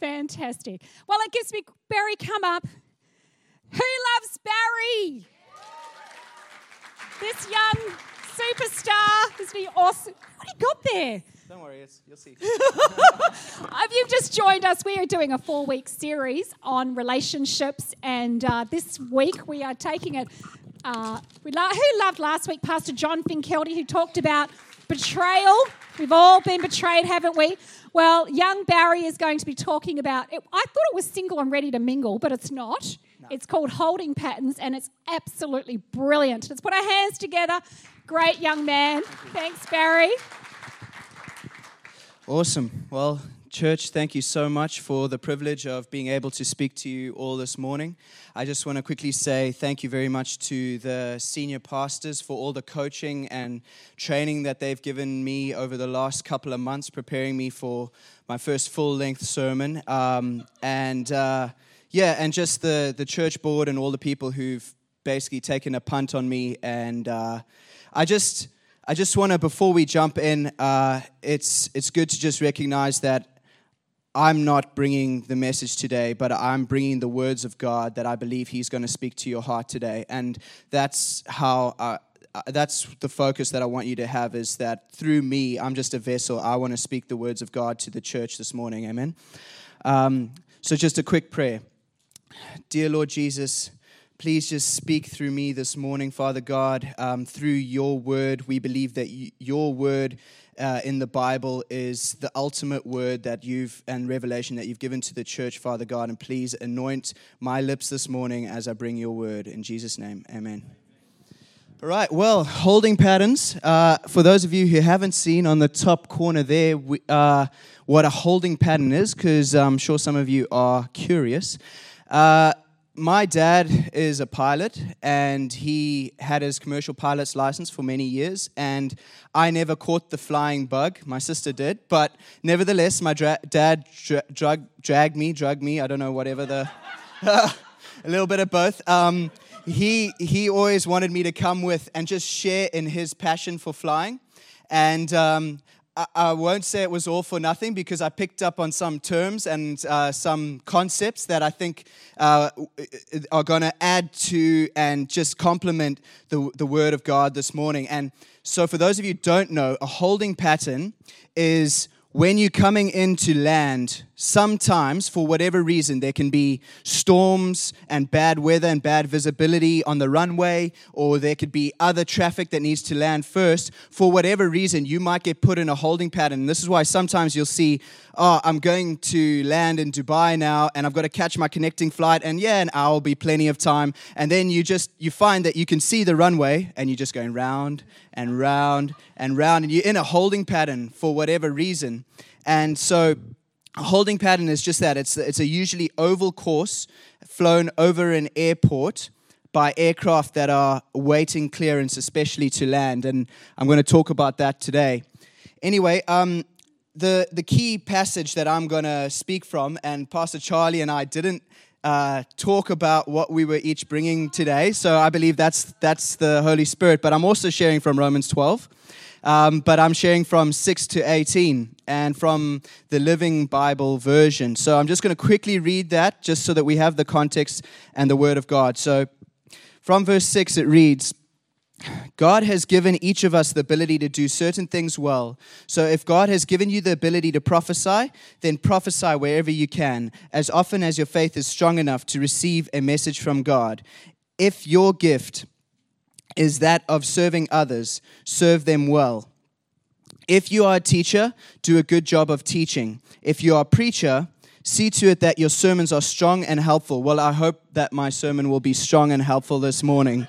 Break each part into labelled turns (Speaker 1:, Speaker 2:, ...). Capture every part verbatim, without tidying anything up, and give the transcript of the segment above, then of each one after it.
Speaker 1: Fantastic. Well, it gives me, Barry, come up. Who loves Barry? This young superstar. Isn't he awesome? What have you got there?
Speaker 2: Don't worry, it's, you'll see.
Speaker 1: If you've just joined us, we are doing a four-week series on relationships, and uh, this week we are taking it. Uh, we lo- who loved last week? Pastor John Finkelty, who talked about betrayal. We've all been betrayed, haven't we? Well, young Barry is going to be talking about it. I thought it was single and ready to mingle, but it's not. No. It's called Holding Patterns, and it's absolutely brilliant. Let's put our hands together. Great young man. Thanks, Barry.
Speaker 2: Awesome. Well, church, thank you so much for the privilege of being able to speak to you all this morning. I just want to quickly say thank you very much to the senior pastors for all the coaching and training that they've given me over the last couple of months, preparing me for my first full-length sermon. Um, and uh, yeah, and just the, the church board and all the people who've basically taken a punt on me. And uh, I just... I just want to, before we jump in, uh, it's it's good to just recognize that I'm not bringing the message today, but I'm bringing the words of God that I believe He's going to speak to your heart today. And that's how, uh, that's the focus that I want you to have, is that through me, I'm just a vessel. I want to speak the words of God to the church this morning. Amen. Um, so just a quick prayer. Dear Lord Jesus, please just speak through me this morning, Father God, um, through your word. We believe that y- your word uh, in the Bible is the ultimate word that you've, and revelation that you've given to the church, Father God. And please anoint my lips this morning as I bring your word. In Jesus' name, amen. All right, well, holding patterns. Uh, for those of you who haven't seen on the top corner there we, uh, what a holding pattern is, because I'm sure some of you are curious. Uh My dad is a pilot, and he had his commercial pilot's license for many years, and I never caught the flying bug. My sister did, but nevertheless, my dra- dad dra- drug, dragged me, drug me, I don't know, whatever the... a little bit of both. Um, he, he always wanted me to come with and just share in his passion for flying, and... Um, I won't say it was all for nothing, because I picked up on some terms and uh, some concepts that I think uh, are going to add to and just complement the, the Word of God this morning. And so for those of you who don't know, a holding pattern is when you're coming into land, sometimes, for whatever reason, there can be storms and bad weather and bad visibility on the runway, or there could be other traffic that needs to land first. For whatever reason, you might get put in a holding pattern. And this is why sometimes you'll see, oh, I'm going to land in Dubai now, and I've got to catch my connecting flight, and yeah, an hour will be plenty of time. And then you just, you find that you can see the runway, and you're just going round and round and round, and you're in a holding pattern for whatever reason. And so a holding pattern is just that. It's it's a usually oval course flown over an airport by aircraft that are waiting clearance, especially to land. And I'm going to talk about that today. Anyway, um, the, the key passage that I'm going to speak from, and Pastor Charlie and I didn't uh, talk about what we were each bringing today, so I believe that's that's the Holy Spirit. But I'm also sharing from Romans twelve. Um, but I'm sharing from six to eighteen and from the Living Bible version. So I'm just going to quickly read that just so that we have the context and the Word of God. So from verse six it reads, God has given each of us the ability to do certain things well. So if God has given you the ability to prophesy, then prophesy wherever you can, as often as your faith is strong enough to receive a message from God. If your gift is that of serving others, serve them well. If you are a teacher, do a good job of teaching. If you are a preacher, see to it that your sermons are strong and helpful. Well, I hope that my sermon will be strong and helpful this morning.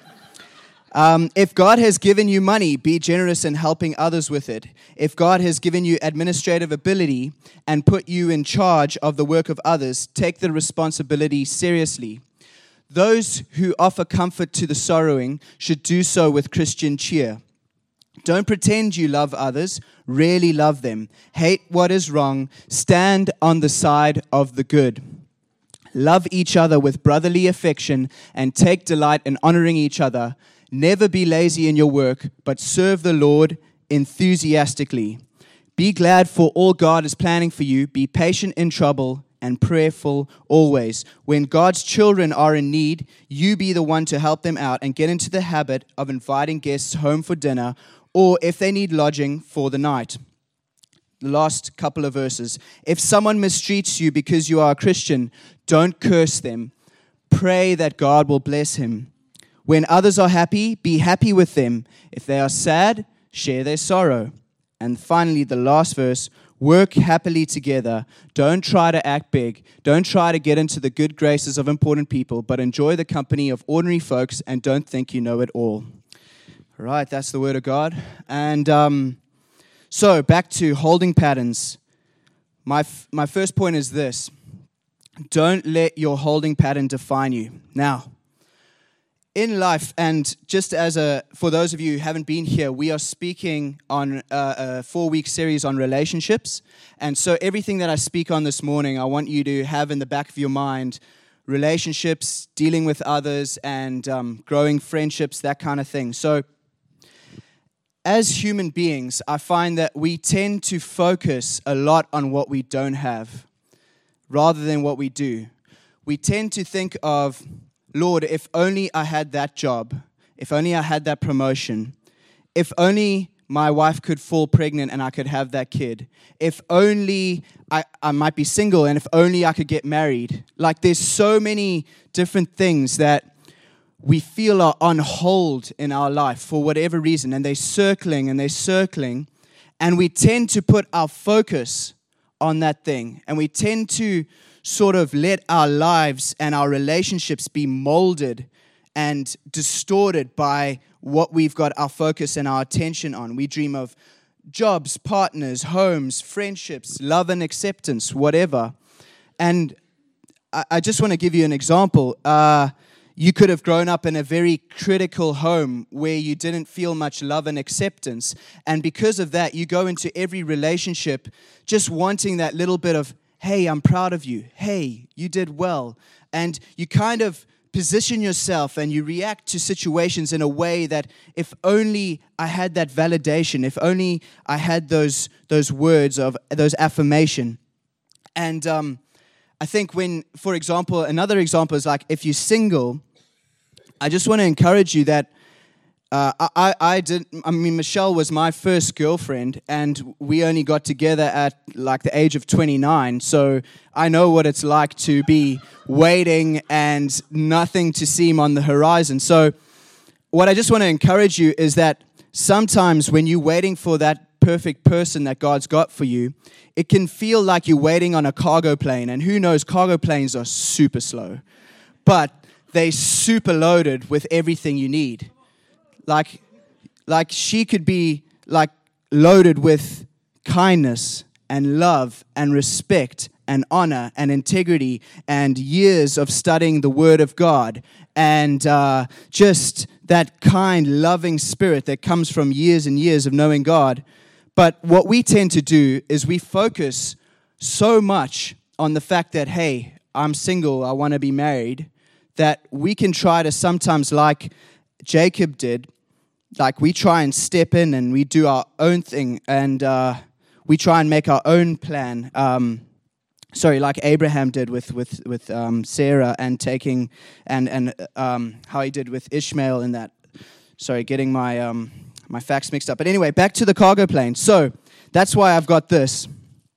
Speaker 2: Um, if God has given you money, be generous in helping others with it. If God has given you administrative ability and put you in charge of the work of others, take the responsibility seriously. Those who offer comfort to the sorrowing should do so with Christian cheer. Don't pretend you love others, really love them. Hate what is wrong, stand on the side of the good. Love each other with brotherly affection and take delight in honoring each other. Never be lazy in your work, but serve the Lord enthusiastically. Be glad for all God is planning for you. Be patient in trouble and prayerful always. When God's children are in need, you be the one to help them out and get into the habit of inviting guests home for dinner, or if they need lodging, for the night. The last couple of verses. If someone mistreats you because you are a Christian, don't curse them. Pray that God will bless him. When others are happy, be happy with them. If they are sad, share their sorrow. And finally, the last verse, work happily together. Don't try to act big. Don't try to get into the good graces of important people, but enjoy the company of ordinary folks and don't think you know it all. All right, that's the word of God. And um, so back to holding patterns. My f- my first point is this. Don't let your holding pattern define you. Now, in life, and just as a, for those of you who haven't been here, we are speaking on a, a four-week series on relationships. And so everything that I speak on this morning, I want you to have in the back of your mind relationships, dealing with others, and um, growing friendships, that kind of thing. So as human beings, I find that we tend to focus a lot on what we don't have rather than what we do. We tend to think of, Lord, if only I had that job, if only I had that promotion, if only my wife could fall pregnant and I could have that kid, if only I, I might be single and if only I could get married. Like there's so many different things that we feel are on hold in our life for whatever reason, and they're circling and they're circling, and we tend to put our focus on that thing, and we tend to sort of let our lives and our relationships be molded and distorted by what we've got our focus and our attention on. We dream of jobs, partners, homes, friendships, love and acceptance, whatever. And I, I just want to give you an example. Uh, you could have grown up in a very critical home where you didn't feel much love and acceptance. And because of that, you go into every relationship just wanting that little bit of, hey, I'm proud of you. Hey, you did well. And you kind of position yourself and you react to situations in a way that if only I had that validation, if only I had those those words of those affirmation. And um, I think when, for example, another example is like if you're single, I just want to encourage you that Uh, I, I did. I mean, Michelle was my first girlfriend, and we only got together at like the age of twenty-nine. So I know what it's like to be waiting and nothing to seem on the horizon. So what I just want to encourage you is that sometimes when you're waiting for that perfect person that God's got for you, it can feel like you're waiting on a cargo plane. And who knows, cargo planes are super slow, but they're super loaded with everything you need. Like, like she could be like loaded with kindness and love and respect and honor and integrity and years of studying the Word of God and uh, just that kind, loving spirit that comes from years and years of knowing God. But what we tend to do is we focus so much on the fact that, hey, I'm single, I want to be married, that we can try to sometimes, like Jacob did, like we try and step in and we do our own thing and uh, we try and make our own plan. Um, sorry, like Abraham did with with with um, Sarah and taking and and um, how he did with Ishmael in that. Sorry, getting my um, my facts mixed up. But anyway, back to the cargo plane. So that's why I've got this.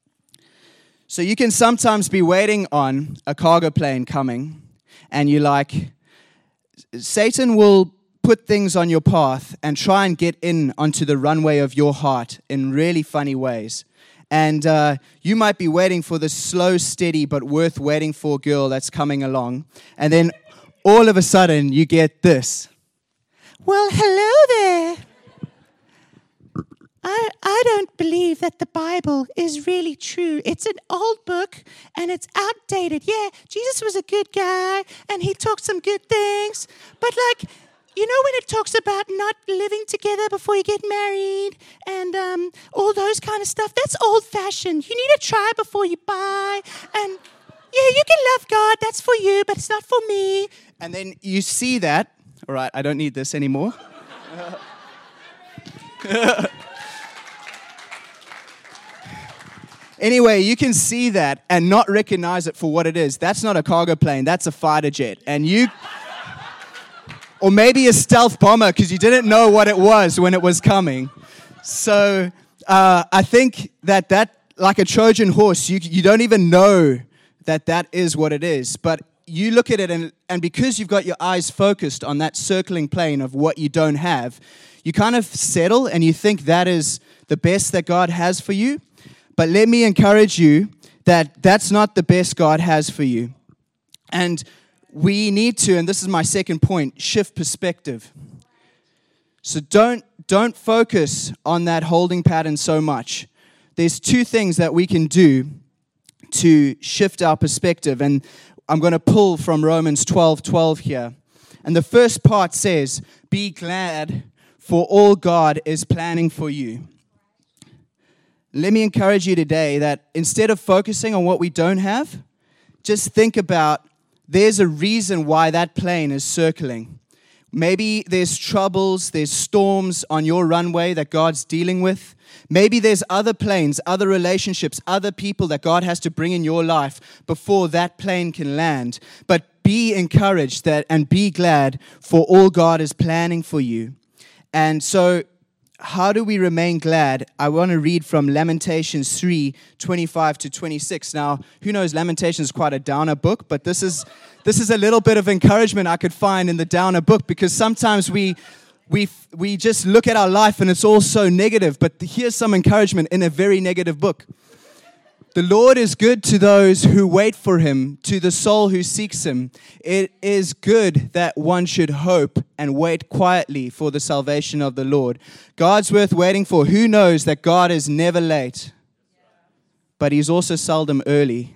Speaker 2: So you can sometimes be waiting on a cargo plane coming, and you're like, Satan will put things on your path and try and get in onto the runway of your heart in really funny ways. And uh, you might be waiting for the slow, steady, but worth waiting for girl that's coming along. And then all of a sudden you get this. Well, hello there. I, I don't believe that the Bible is really true. It's an old book and it's outdated. Yeah, Jesus was a good guy and he talked some good things. But like, you know when it talks about not living together before you get married and um, all those kind of stuff, that's old-fashioned. You need to try before you buy. And yeah, you can love God, that's for you, but it's not for me. And then you see that. All right, I don't need this anymore. Anyway, you can see that and not recognize it for what it is. That's not a cargo plane. That's a fighter jet. And you... Or maybe a stealth bomber because you didn't know what it was when it was coming. So uh, I think that that, like a Trojan horse, you you don't even know that that is what it is. But you look at it, and, and because you've got your eyes focused on that circling plane of what you don't have, you kind of settle and you think that is the best that God has for you. But let me encourage you that that's not the best God has for you. And we need to, and this is my second point, shift perspective. So don't don't focus on that holding pattern so much. There's two things that we can do to shift our perspective, and I'm going to pull from Romans twelve twelve here. And the first part says, "Be glad, for all God is planning for you." Let me encourage you today that instead of focusing on what we don't have, just think about there's a reason why that plane is circling. Maybe there's troubles, there's storms on your runway that God's dealing with. Maybe there's other planes, other relationships, other people that God has to bring in your life before that plane can land. But be encouraged that and be glad for all God is planning for you. And so how do we remain glad? I want to read from Lamentations three, twenty-five to twenty-six. Now, who knows, Lamentations is quite a downer book, but this is this is a little bit of encouragement I could find in the downer book, because sometimes we we we just look at our life and it's all so negative, but here's some encouragement in a very negative book. The Lord is good to those who wait for him, to the soul who seeks him. It is good that one should hope and wait quietly for the salvation of the Lord. God's worth waiting for. Who knows that God is never late, but he's also seldom early.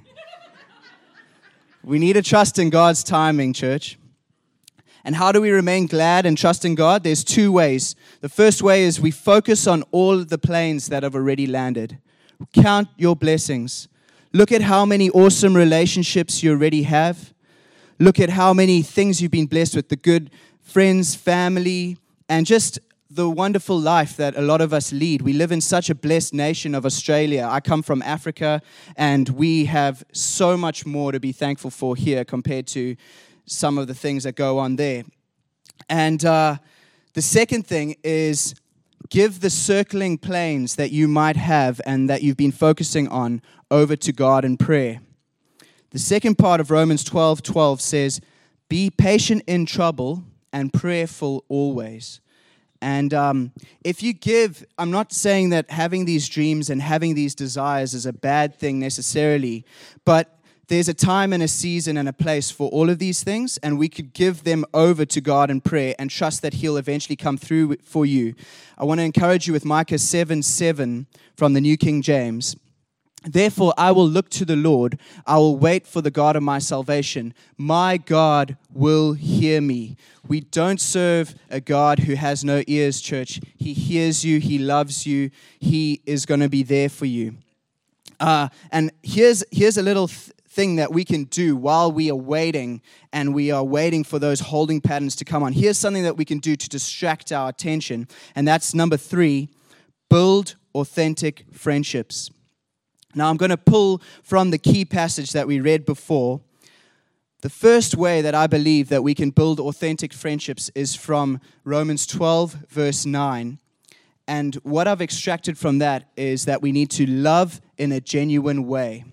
Speaker 2: We need to trust in God's timing, church. And how do we remain glad and trust in God? There's two ways. The first way is we focus on all the planes that have already landed. Count your blessings. Look at how many awesome relationships you already have. Look at how many things you've been blessed with, the good friends, family, and just the wonderful life that a lot of us lead. We live in such a blessed nation of Australia. I come from Africa, and we have so much more to be thankful for here compared to some of the things that go on there. And uh, the second thing is, give the circling planes that you might have and that you've been focusing on over to God in prayer. The second part of Romans twelve twelve says, "Be patient in trouble and prayerful always." And um, if you give, I'm not saying that having these dreams and having these desires is a bad thing necessarily, but there's a time and a season and a place for all of these things, and we could give them over to God in prayer and trust that he'll eventually come through for you. I want to encourage you with Micah seven seven from the New King James. "Therefore I will look to the Lord, I will wait for the God of my salvation. My God will hear me." We don't serve a God who has no ears, church. He hears you, he loves you, he is going to be there for you. Uh, and here's, here's a little th- thing that we can do while we are waiting and we are waiting for those holding patterns to come on. Here's something that we can do to distract our attention, and that's number three, build authentic friendships. Now, I'm going to pull from the key passage that we read before. The first way that I believe that we can build authentic friendships is from Romans twelve, verse nine. And what I've extracted from that is that we need to love in a genuine way.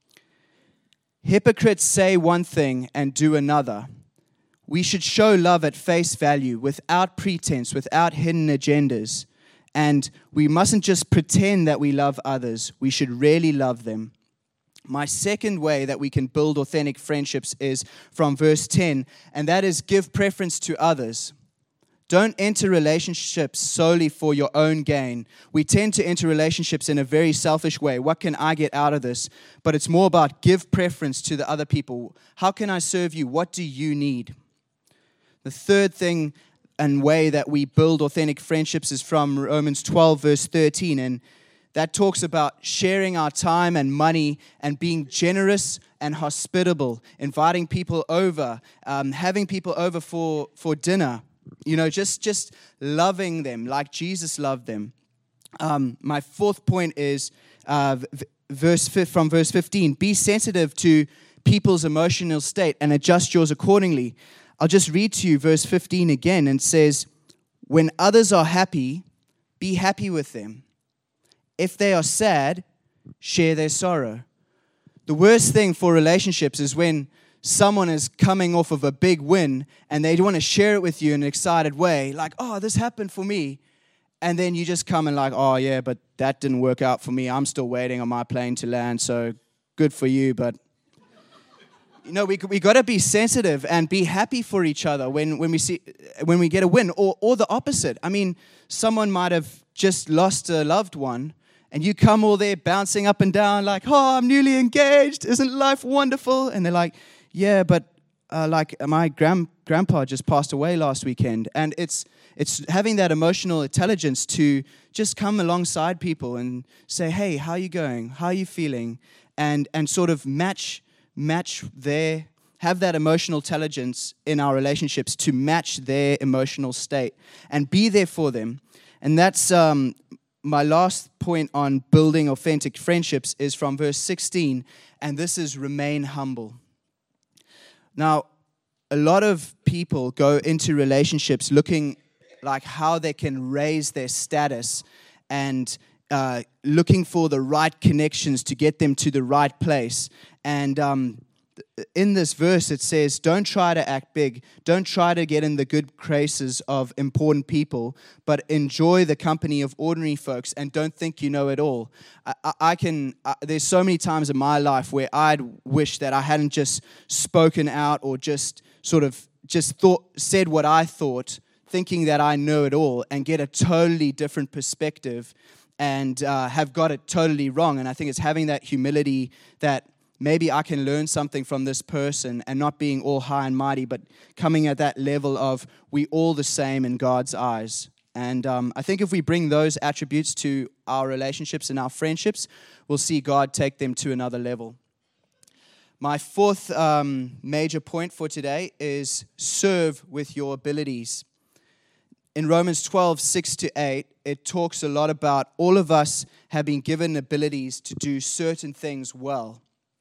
Speaker 2: Hypocrites say one thing and do another. We should show love at face value, without pretense, without hidden agendas. And we mustn't just pretend that we love others. We should really love them. My second way that we can build authentic friendships is from verse ten, and that is give preference to others. Don't enter relationships solely for your own gain. We tend to enter relationships in a very selfish way. What can I get out of this? But it's more about give preference to the other people. How can I serve you? What do you need? The third thing and way that we build authentic friendships is from Romans twelve, verse thirteen. And that talks about sharing our time and money and being generous and hospitable, inviting people over, um, having people over for, for dinner. You know, just, just loving them like Jesus loved them. Um, my fourth point is uh, verse from verse fifteen, be sensitive to people's emotional state and adjust yours accordingly. I'll just read to you verse fifteen again, and it says, when others are happy, be happy with them. If they are sad, share their sorrow. The worst thing for relationships is when someone is coming off of a big win and they want to share it with you in an excited way, like, oh, this happened for me. And then you just come and like, oh, yeah, but that didn't work out for me. I'm still waiting on my plane to land, so good for you. But, you know, we we got to be sensitive and be happy for each other when, when we see when we get a win, or or the opposite. I mean, someone might have just lost a loved one, and you come all there bouncing up and down like, oh, I'm newly engaged. Isn't life wonderful? And they're like, yeah, but uh, like my grand grandpa just passed away last weekend. And it's it's having that emotional intelligence to just come alongside people and say, hey, how are you going? How are you feeling? And and sort of match match their, have that emotional intelligence in our relationships to match their emotional state and be there for them. And that's um, my last point on building authentic friendships is from verse sixteen, and this is remain humble. Now, a lot of people go into relationships looking like how they can raise their status and uh, looking for the right connections to get them to the right place. And um, in this verse, it says, don't try to act big. Don't try to get in the good graces of important people, but enjoy the company of ordinary folks and don't think you know it all. I, I, I can, I, there's so many times in my life where I'd wish that I hadn't just spoken out or just sort of just thought, said what I thought, thinking that I know it all, and get a totally different perspective and uh, have got it totally wrong. And I think it's having that humility that maybe I can learn something from this person and not being all high and mighty, but coming at that level of we all the same in God's eyes. And um, I think if we bring those attributes to our relationships and our friendships, we'll see God take them to another level. My fourth um, major point for today is serve with your abilities. In Romans twelve, six to eight, it talks a lot about all of us have been given abilities to do certain things well.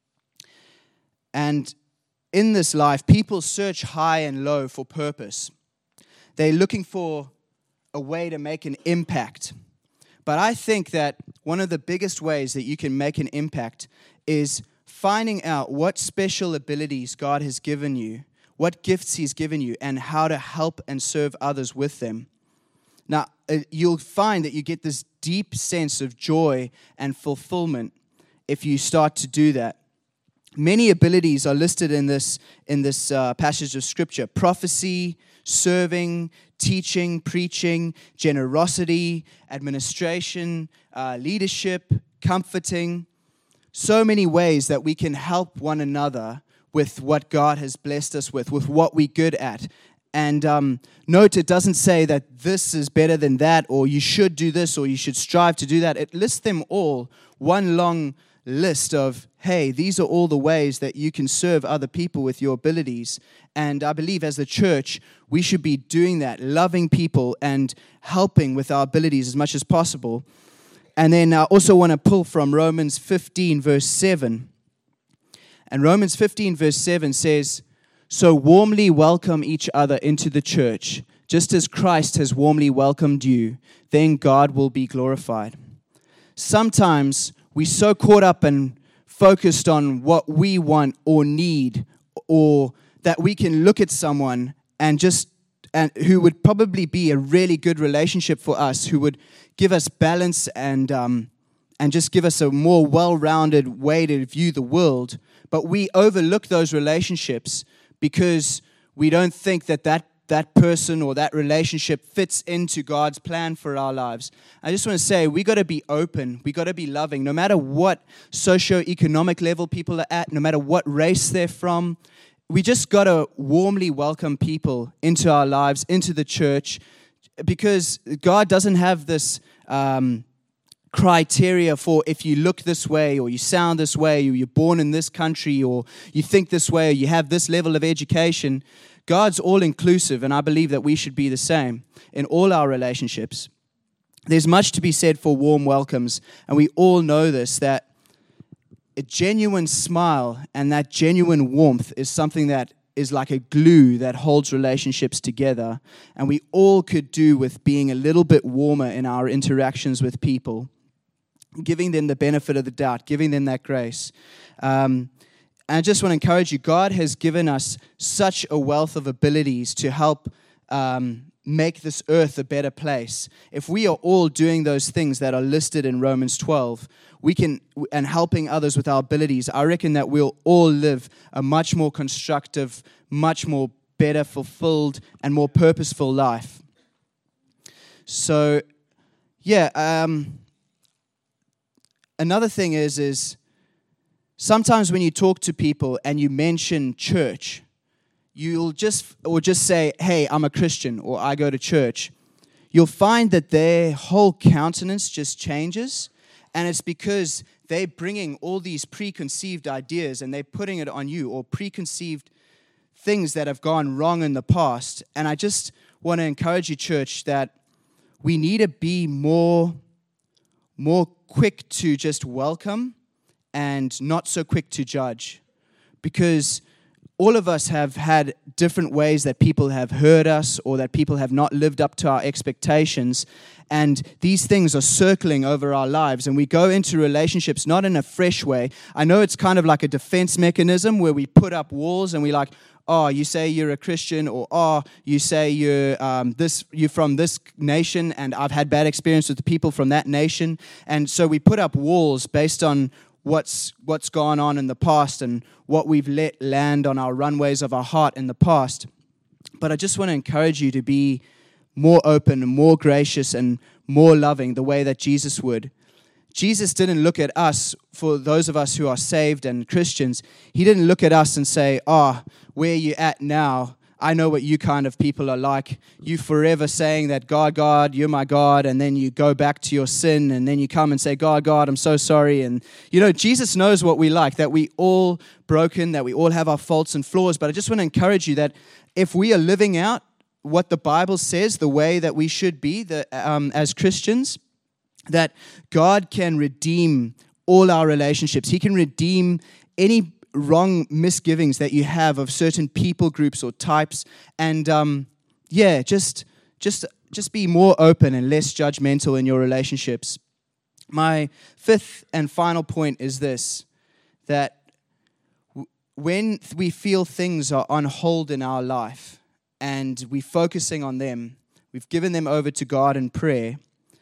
Speaker 2: And in this life, people search high and low for purpose. They're looking for a way to make an impact. But I think that one of the biggest ways that you can make an impact is finding out what special abilities God has given you, what gifts He's given you, and how to help and serve others with them. Now, you'll find that you get this deep sense of joy and fulfillment if you start to do that. Many abilities are listed in this in this uh, passage of Scripture: prophecy, serving, teaching, preaching, generosity, administration, uh, leadership, comforting. So many ways that we can help one another with what God has blessed us with, with what we're good at. And um, note, it doesn't say that this is better than that, or you should do this, or you should strive to do that. It lists them all, one long list of, hey, these are all the ways that you can serve other people with your abilities. And I believe as the church, we should be doing that, loving people and helping with our abilities as much as possible. And then I also want to pull from Romans fifteen, verse seven. And Romans fifteen, verse seven says, so warmly welcome each other into the church, just as Christ has warmly welcomed you, then God will be glorified. Sometimes we're so caught up and focused on what we want or need, or that we can look at someone and just and who would probably be a really good relationship for us, who would give us balance and um, and just give us a more well-rounded way to view the world. But we overlook those relationships because we don't think that that that person or that relationship fits into God's plan for our lives. I just want to say, we got to be open. We got to be loving. No matter what socioeconomic level people are at, no matter what race they're from, we just got to warmly welcome people into our lives, into the church, because God doesn't have this um, criteria for if you look this way or you sound this way or you're born in this country or you think this way or you have this level of education. God's all-inclusive, and I believe that we should be the same in all our relationships. There's much to be said for warm welcomes, and we all know this, that a genuine smile and that genuine warmth is something that is like a glue that holds relationships together. And we all could do with being a little bit warmer in our interactions with people, giving them the benefit of the doubt, giving them that grace. Um, and I just want to encourage you, God has given us such a wealth of abilities to help um, make this earth a better place. If we are all doing those things that are listed in Romans twelve, we can, and helping others with our abilities, I reckon that we'll all live a much more constructive, much more better, fulfilled, and more purposeful life. So, yeah, um, another thing is, is sometimes when you talk to people and you mention church, you'll just, or just say, hey, I'm a Christian, or I go to church. You'll find that their whole countenance just changes. And it's because they're bringing all these preconceived ideas and they're putting it on you, or preconceived things that have gone wrong in the past. And I just want to encourage you, church, that we need to be more, more quick to just welcome and not so quick to judge. Because all of us have had different ways that people have heard us or that people have not lived up to our expectations. And these things are circling over our lives. And we go into relationships not in a fresh way. I know it's kind of like a defense mechanism where we put up walls and we like, oh, you say you're a Christian, or oh, you say you're um, this, you're from this nation, and I've had bad experience with the people from that nation. And so we put up walls based on what's what's gone on in the past and what we've let land on our runways of our heart in the past. But I just want to encourage you to be more open and more gracious and more loving the way that Jesus would. Jesus didn't look at us, for those of us who are saved and Christians, he didn't look at us and say, oh, where are you at now? I know what you kind of people are like. You forever saying that, God, God, you're my God, and then you go back to your sin, and then you come and say, God, God, I'm so sorry. And, you know, Jesus knows what we like, that we all broken, that we all have our faults and flaws. But I just want to encourage you that if we are living out what the Bible says, the way that we should be the, um, as Christians, that God can redeem all our relationships. He can redeem any wrong misgivings that you have of certain people groups or types, and um, yeah, just just just be more open and less judgmental in your relationships. My fifth and final point is this: that w- when we feel things are on hold in our life and we're focusing on them, we've given them over to God in prayer.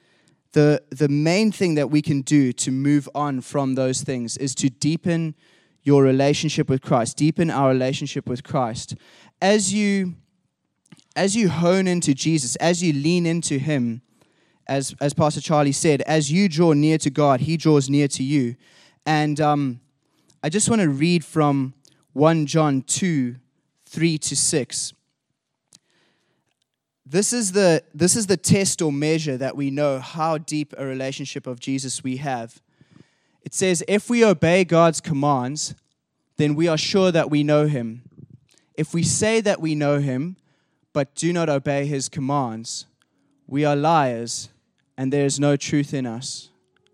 Speaker 2: The the main thing that we can do to move on from those things is to deepen your relationship with Christ, deepen our relationship with Christ. As you, as you hone into Jesus, as you lean into Him, as as Pastor Charlie said, as you draw near to God, He draws near to you. And um, I just want to read from First John two, three to six. This is the this is the test or measure that we know how deep a relationship of Jesus we have. It says, if we obey God's commands, then we are sure that we know Him. If we say that we know Him, but do not obey His commands, we are liars, and there is no truth in us.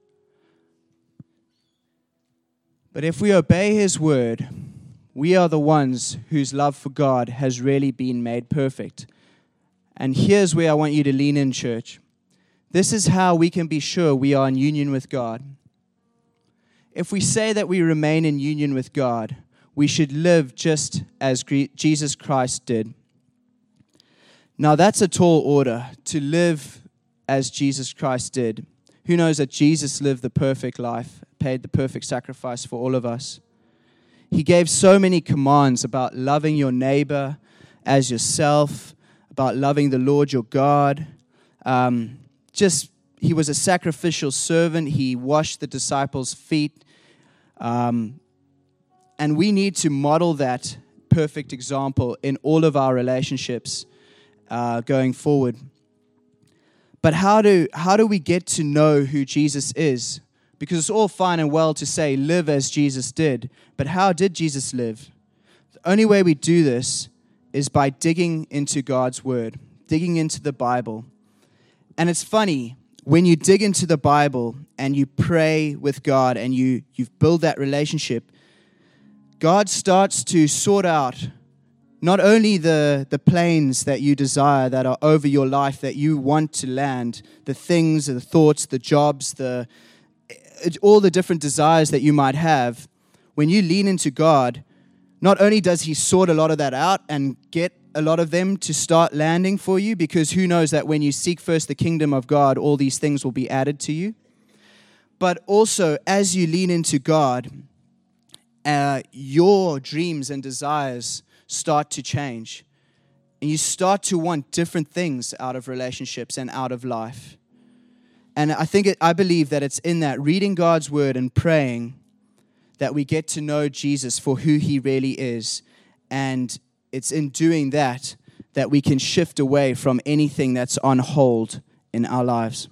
Speaker 2: But if we obey His word, we are the ones whose love for God has really been made perfect. And here's where I want you to lean in, church. This is how we can be sure we are in union with God. If we say that we remain in union with God, we should live just as Jesus Christ did. Now, that's a tall order, to live as Jesus Christ did. Who knows that Jesus lived the perfect life, paid the perfect sacrifice for all of us? He gave so many commands about loving your neighbor as yourself, about loving the Lord your God. Um, just, he was a sacrificial servant. He washed the disciples' feet. Um, and we need to model that perfect example in all of our relationships uh, going forward. But how do how do we get to know who Jesus is? Because it's all fine and well to say, live as Jesus did. But how did Jesus live? The only way we do this is by digging into God's Word, digging into the Bible. And it's funny, when you dig into the Bible and you pray with God and you, you build that relationship, God starts to sort out not only the, the planes that you desire that are over your life that you want to land, the things, the thoughts, the jobs, the all the different desires that you might have. When you lean into God, not only does He sort a lot of that out and get a lot of them to start landing for you, because who knows that when you seek first the kingdom of God, all these things will be added to you. But also, as you lean into God, uh, your dreams and desires start to change. And you start to want different things out of relationships and out of life. And I think, it, I believe that it's in that reading God's word and praying that we get to know Jesus for who He really is. And it's in doing that that we can shift away from anything that's on hold in our lives.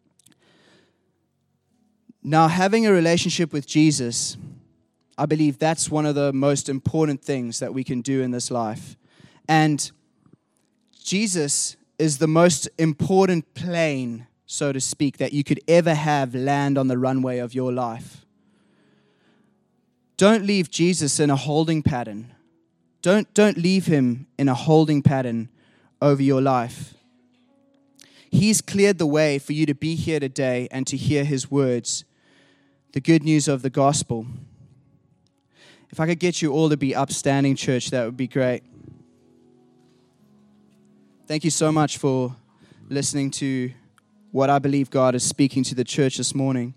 Speaker 2: Now, having a relationship with Jesus, I believe that's one of the most important things that we can do in this life. And Jesus is the most important plane, so to speak, that you could ever have land on the runway of your life. Don't leave Jesus in a holding pattern. Don't, don't leave Him in a holding pattern over your life. He's cleared the way for you to be here today and to hear His words, the good news of the gospel. If I could get you all to be upstanding, church, that would be great. Thank you so much for listening to what I believe God is speaking to the church this morning.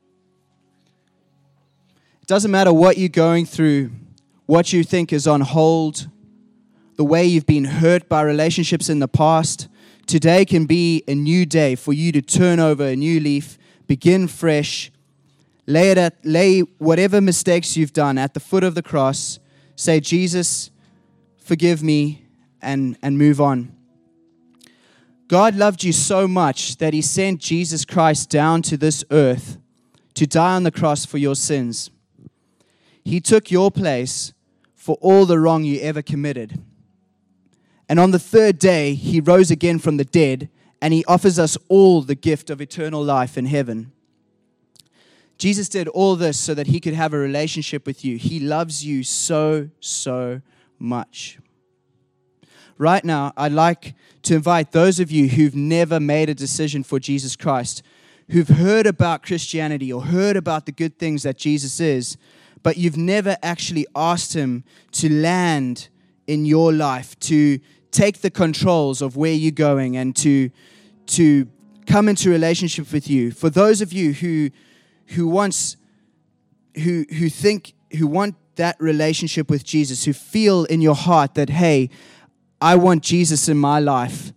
Speaker 2: It doesn't matter what you're going through, what you think is on hold, the way you've been hurt by relationships in the past. Today can be a new day for you to turn over a new leaf, begin fresh, lay it at, lay whatever mistakes you've done at the foot of the cross, say, Jesus, forgive me, and, and move on. God loved you so much that He sent Jesus Christ down to this earth to die on the cross for your sins. He took your place for all the wrong you ever committed. And on the third day, He rose again from the dead, and He offers us all the gift of eternal life in heaven. Jesus did all this so that He could have a relationship with you. He loves you so, so much. Right now, I'd like to invite those of you who've never made a decision for Jesus Christ, who've heard about Christianity or heard about the good things that Jesus is, but you've never actually asked Him to land in your life, to take the controls of where you're going and to, to come into relationship with you. For those of you who who wants who who think who want that relationship with Jesus, who feel in your heart that, hey, I want Jesus in my life,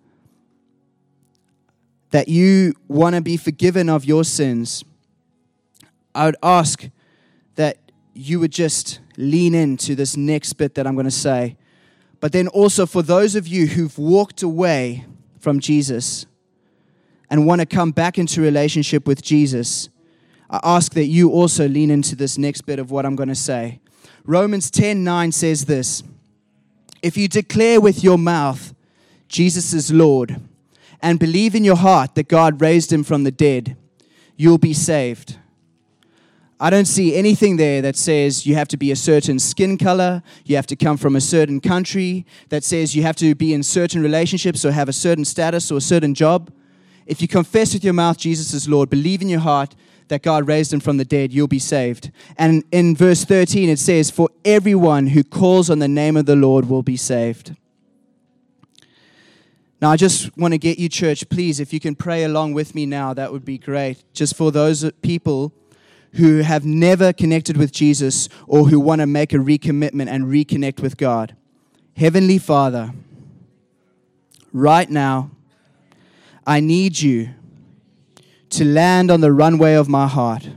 Speaker 2: that you want to be forgiven of your sins, I would ask that you would just lean into this next bit that I'm going to say. But then also for those of you who've walked away from Jesus and want to come back into relationship with Jesus, I ask that you also lean into this next bit of what I'm going to say. Romans ten nine says this: if you declare with your mouth Jesus is Lord and believe in your heart that God raised Him from the dead, you'll be saved. I don't see anything there that says you have to be a certain skin color, you have to come from a certain country, that says you have to be in certain relationships or have a certain status or a certain job. If you confess with your mouth Jesus is Lord, believe in your heart that God raised Him from the dead, you'll be saved. And in verse thirteen it says, for everyone who calls on the name of the Lord will be saved. Now I just want to get you, church, please, if you can pray along with me now, that would be great. Just for those people who have never connected with Jesus or who want to make a recommitment and reconnect with God. Heavenly Father, right now, I need you to land on the runway of my heart.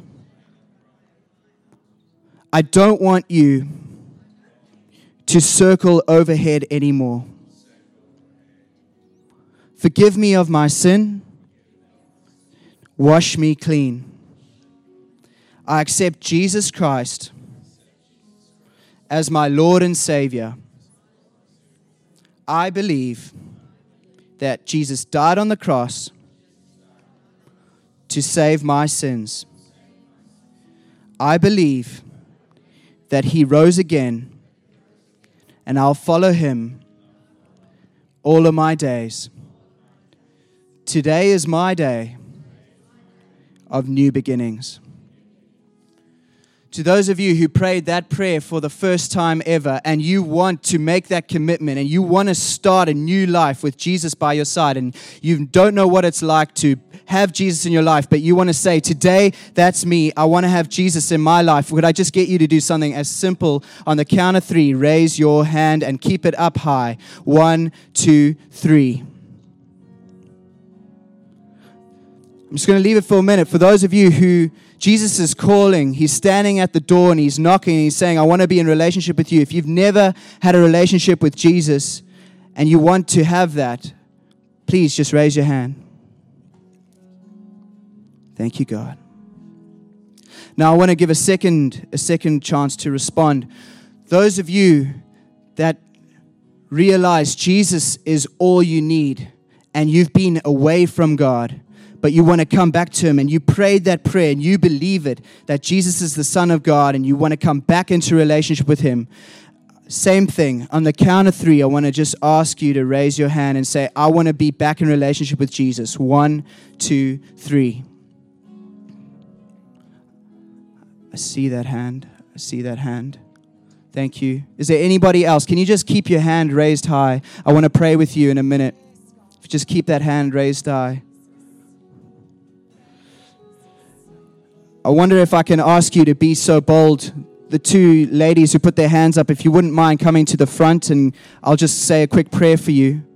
Speaker 2: I don't want you to circle overhead anymore. Forgive me of my sin. Wash me clean. I accept Jesus Christ as my Lord and Savior. I believe that Jesus died on the cross to save my sins. I believe that he rose again, and I'll follow him all of my days. Today is my day of new beginnings. To those of you who prayed that prayer for the first time ever, and you want to make that commitment, and you want to start a new life with Jesus by your side, and you don't know what it's like to have Jesus in your life, but you want to say, today, that's me. I want to have Jesus in my life. Would I just get you to do something as simple? On the count of three, raise your hand and keep it up high. One, two, three. I'm just going to leave it for a minute. For those of you who Jesus is calling, he's standing at the door and he's knocking and he's saying, I want to be in relationship with you. If you've never had a relationship with Jesus and you want to have that, please just raise your hand. Thank you, God. Now I want to give a second, a second chance to respond. Those of you that realize Jesus is all you need and you've been away from God, but you want to come back to him and you prayed that prayer and you believe it, that Jesus is the Son of God and you want to come back into relationship with him. Same thing. On the count of three, I want to just ask you to raise your hand and say, I want to be back in relationship with Jesus. One, two, three. I see that hand. I see that hand. Thank you. Is there anybody else? Can you just keep your hand raised high? I want to pray with you in a minute. Just keep that hand raised high. I wonder if I can ask you to be so bold. The two ladies who put their hands up, if you wouldn't mind coming to the front, and I'll just say a quick prayer for you.